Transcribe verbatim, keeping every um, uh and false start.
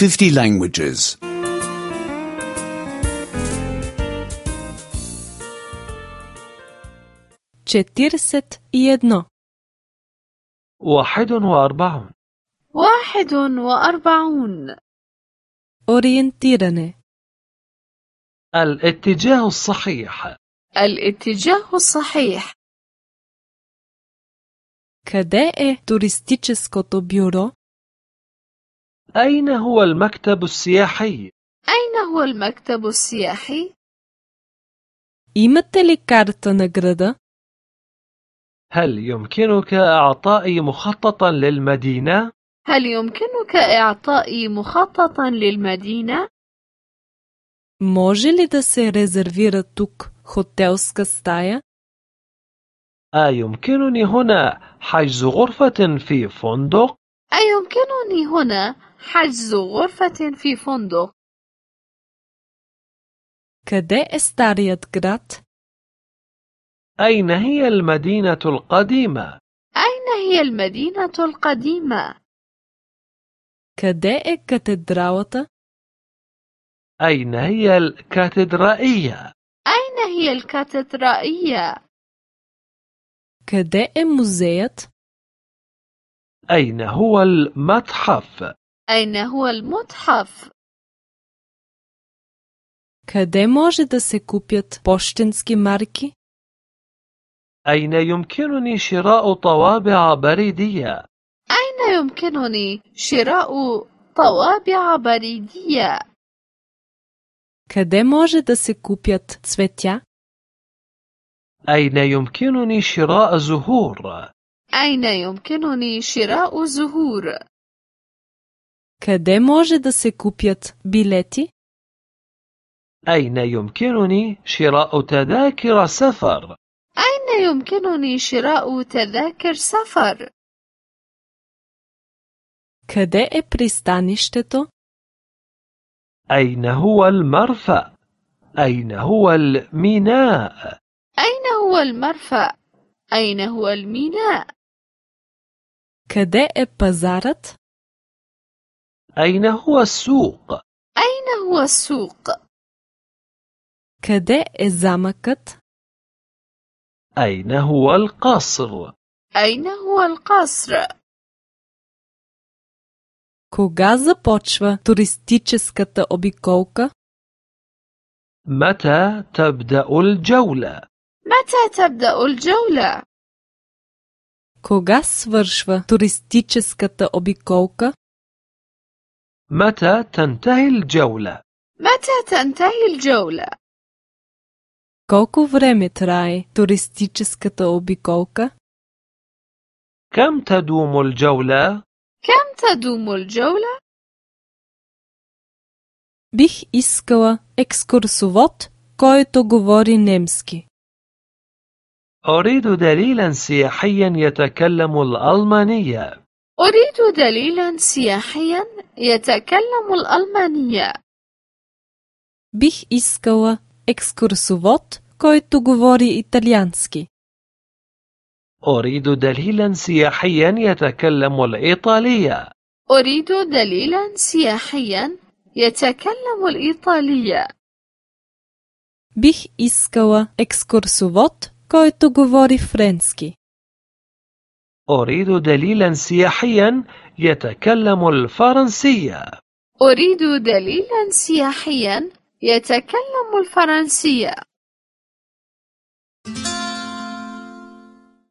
fifty languages. četrdeset i jedno. واحد وأربعون. واحد وأربعون. Orijentirane. الاتجاه الصحيح. الاتجاه الصحيح. Къде е туристическото бюро? أين هو المكتب السياحي؟ أين هو المكتب السياحي؟ Имате ли карта на града? هل يمكنك إعطائي مخططا للمدينة؟ هل يمكنك إعطائي مخططا للمدينة؟ Може ли да се резервира тук хотелска стая? أيمكنني هنا حجز غرفة في فندق؟ أيمكنني هنا حجز غرفة في فندق؟ Къде е старият град? أين هي المدينة القديمة؟ أين هي المدينة القديمة؟ Къде е катедралата? أين هي الكاتدرائية؟ أين هي الكاتدرائية؟ Къде е музеят? أين هو المتحف؟ أين هو المتحف؟ Къде може да се купят пощенски марки? أين يمكنني شراء طوابع بريدية؟ أين يمكنني شراء طوابع بريدية؟ Къде може да се купят цветя? أين يمكنني شراء زهور؟ أين يمكنني شراء زهور؟ Къде може да се купят билети? أين يمكنني شراء تذاكر سفر؟ أين يمكنني شراء تذاكر سفر؟ Къде е пристанището? أين هو المرفأ؟ أين هو الميناء؟ أين هو المرفأ؟ أين هو الميناء؟ Къде е пазарът? أين هو السوق؟ أين هو السوق؟ Къде е замъкът? أين هو القصر؟ أين هو القصر؟ Кога започва туристическата обиколка? متى تبدأ الجولة؟ متى تبدأ الجولة؟ Кога свършва туристическата обиколка? متى تنتهي الجولة؟ متى تنتهي الجولة؟ Колко време трае туристическата обиколка? كم تدوم الجولة؟ كم تدوم الجولة؟ Бих искала екскурсовод, който говори немски. أريد دليلا سياحيا يتكلم الألمانية. أريد دليلا سياحيا يتكلم الألمانية. Бих искала екскурсовод, който говори италиански. أريد دليلا سياحيا يتكلم الإيطالية. أريد دليلا سياحيا يتكلم الإيطالية. Бих искала екскурсовод, който говори френски. أريد دليلا سياحيا يتكلم الفرنسية. أريد دليلا سياحيا يتكلم الفرنسية.